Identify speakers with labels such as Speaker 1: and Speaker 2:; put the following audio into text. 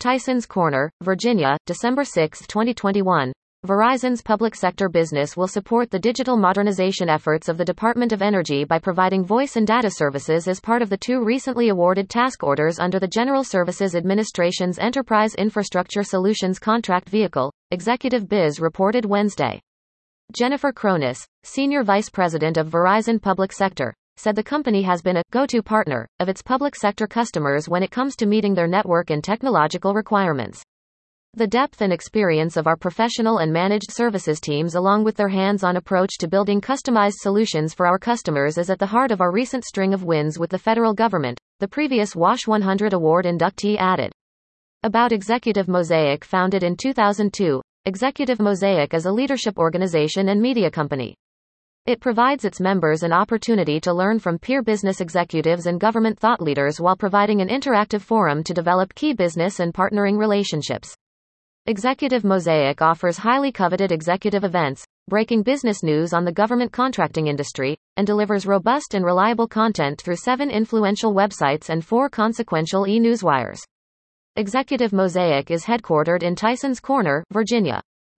Speaker 1: Tysons Corner, Virginia, December 6, 2021. Verizon's public sector business will support the digital modernization efforts of the Department of Energy by providing voice and data services as part of the 2 recently awarded task orders under the General Services Administration's Enterprise Infrastructure Solutions contract vehicle, Executive Biz reported Wednesday. Jennifer Cronus, Senior Vice President of Verizon Public Sector, said the company has been a go-to partner of its public sector customers when it comes to meeting their network and technological requirements. The depth and experience of our professional and managed services teams, along with their hands-on approach to building customized solutions for our customers, is at the heart of our recent string of wins with the federal government, the previous WASH 100 award inductee added. About Executive Mosaic. Founded in 2002, Executive Mosaic is a leadership organization and media company. It provides its members an opportunity to learn from peer business executives and government thought leaders while providing an interactive forum to develop key business and partnering relationships. Executive Mosaic offers highly coveted executive events, breaking business news on the government contracting industry, and delivers robust and reliable content through 7 influential websites and 4 consequential e-newswires. Executive Mosaic is headquartered in Tysons Corner, Virginia.